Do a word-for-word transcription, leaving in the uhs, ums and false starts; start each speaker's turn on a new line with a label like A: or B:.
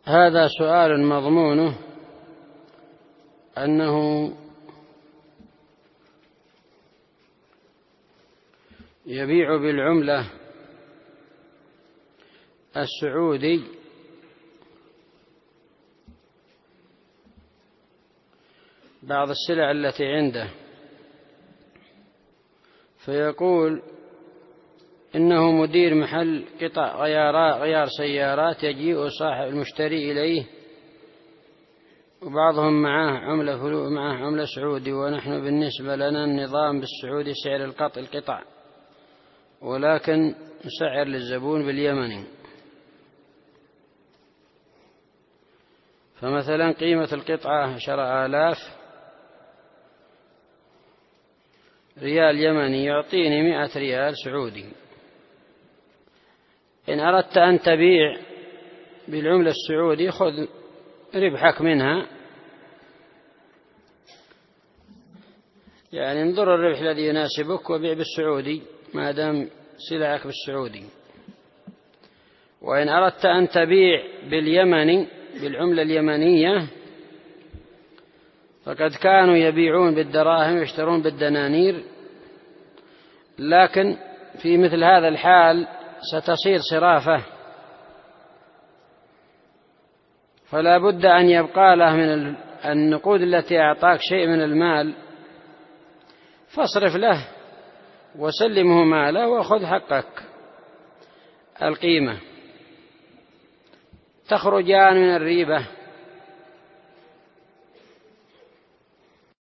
A: هذا سؤال مضمونه أنه يبيع بالعملة السعودي بعض السلع التي عنده، فيقول إنه مدير محل قطع غيار سيارات، يجيء صاحب المشتري إليه وبعضهم معه عملة فلو معه عملة سعودي، ونحن بالنسبة لنا النظام بالسعودي سعر القطع القطع، ولكن نسعر للزبون باليمني. فمثلا قيمة القطعة عشرة آلاف ريال يمني يعطيني مئة ريال سعودي. إن أردت أن تبيع بالعملة السعودي خذ ربحك منها، يعني انظر الربح الذي يناسبك وبيع بالسعودي ما دام سلعك بالسعودي. وإن أردت أن تبيع باليمني بالعملة اليمنية فقد كانوا يبيعون بالدراهم ويشترون بالدنانير، لكن في مثل هذا الحال ستصير صرافة، فلا بد أن يبقى له من النقود التي أعطاك شيء من المال، فاصرف له وسلمه ماله وخذ حقك القيمة. تخرجان من الريبة